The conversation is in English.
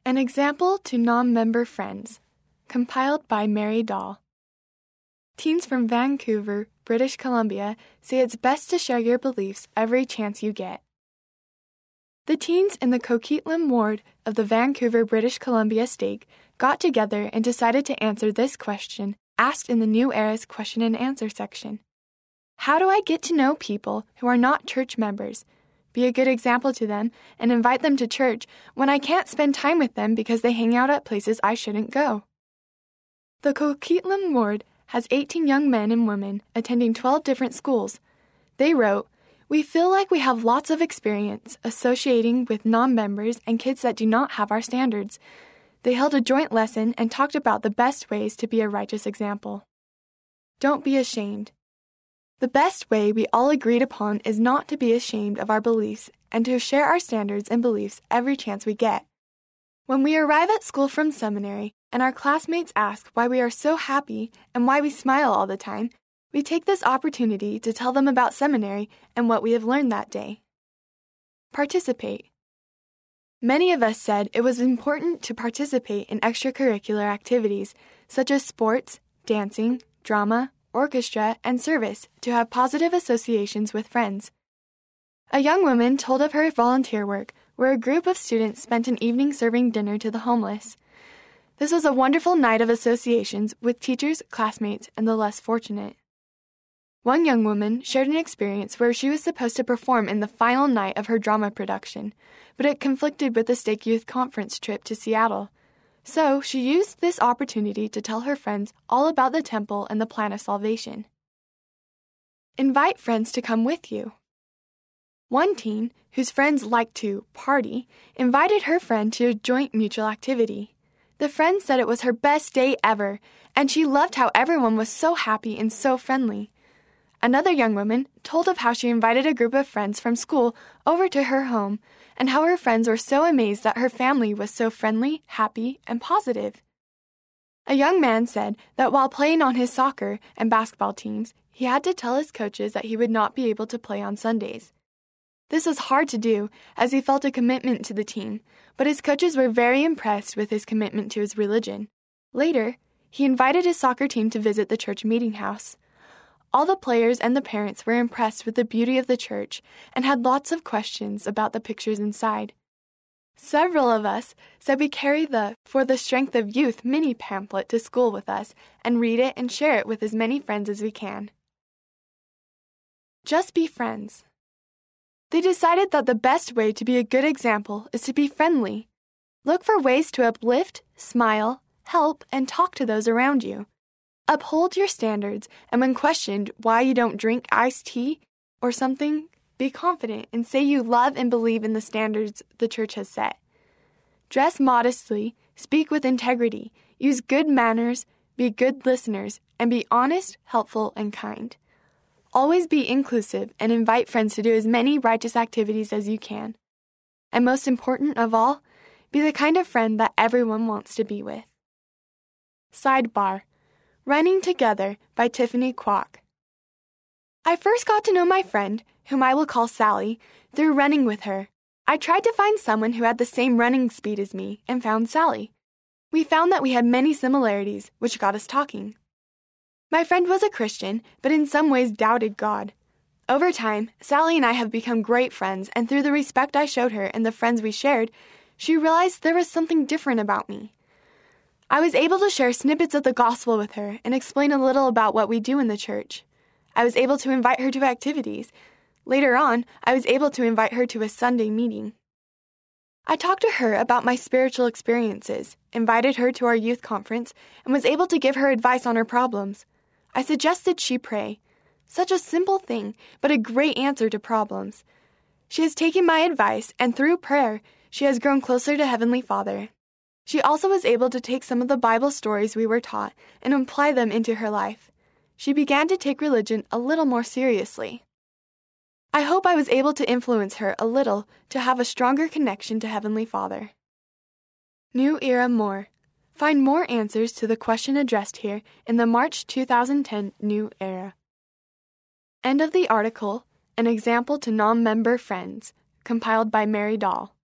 An example to non-member friends. Compiled by Mary Dahl. Teens from Vancouver, British Columbia, say it's best to share your beliefs every chance you get. The teens in the Coquitlam ward of the Vancouver, British Columbia stake got together and decided to answer this question asked in the New Era's question and answer section. How do I get to know people who are not church members, be a good example to them, and invite them to church when I can't spend time with them because they hang out at places I shouldn't go? The Coquitlam ward has 18 young men and women attending 12 different schools. They wrote, "We feel like we have lots of experience associating with non-members and kids that do not have our standards." They held a joint lesson and talked about the best ways to be a righteous example. Don't be ashamed. The best way we all agreed upon is not to be ashamed of our beliefs and to share our standards and beliefs every chance we get. When we arrive at school from seminary and our classmates ask why we are so happy and why we smile all the time, we take this opportunity to tell them about seminary and what we have learned that day. Participate. Many of us said it was important to participate in extracurricular activities such as sports, dancing, drama, orchestra, and service to have positive associations with friends. A young woman told of her volunteer work where a group of students spent an evening serving dinner to the homeless. This was a wonderful night of associations with teachers, classmates, and the less fortunate. One young woman shared an experience where she was supposed to perform in the final night of her drama production, but it conflicted with the Stake Youth Conference trip to Seattle. So she used this opportunity to tell her friends all about the temple and the plan of salvation. Invite friends to come with you. One teen, whose friends liked to party, invited her friend to a joint mutual activity. The friend said it was her best day ever, and she loved how everyone was so happy and so friendly. Another young woman told of how she invited a group of friends from school over to her home and how her friends were so amazed that her family was so friendly, happy, and positive. A young man said that while playing on his soccer and basketball teams, he had to tell his coaches that he would not be able to play on Sundays. This was hard to do as he felt a commitment to the team, but his coaches were very impressed with his commitment to his religion. Later, he invited his soccer team to visit the church meeting house. All the players and the parents were impressed with the beauty of the church and had lots of questions about the pictures inside. Several of us said we carry the For the Strength of Youth mini pamphlet to school with us and read it and share it with as many friends as we can. Just be friends. They decided that the best way to be a good example is to be friendly. Look for ways to uplift, smile, help, and talk to those around you. Uphold your standards, and when questioned why you don't drink iced tea or something, be confident and say you love and believe in the standards the church has set. Dress modestly, speak with integrity, use good manners, be good listeners, and be honest, helpful, and kind. Always be inclusive and invite friends to do as many righteous activities as you can. And most important of all, be the kind of friend that everyone wants to be with. Sidebar. Running Together by Tiffany Kwok. I first got to know my friend, whom I will call Sally, through running with her. I tried to find someone who had the same running speed as me and found Sally. We found that we had many similarities, which got us talking. My friend was a Christian, but in some ways doubted God. Over time, Sally and I have become great friends, and through the respect I showed her and the friends we shared, she realized there was something different about me. I was able to share snippets of the gospel with her and explain a little about what we do in the church. I was able to invite her to activities. Later on, I was able to invite her to a Sunday meeting. I talked to her about my spiritual experiences, invited her to our youth conference, and was able to give her advice on her problems. I suggested she pray. Such a simple thing, but a great answer to problems. She has taken my advice, and through prayer, she has grown closer to Heavenly Father. She also was able to take some of the Bible stories we were taught and apply them into her life. She began to take religion a little more seriously. I hope I was able to influence her a little to have a stronger connection to Heavenly Father. New Era More. Find more answers to the question addressed here in the March 2010 New Era. End of the article, An Example to Non-Member Friends, compiled by Mary Dahl.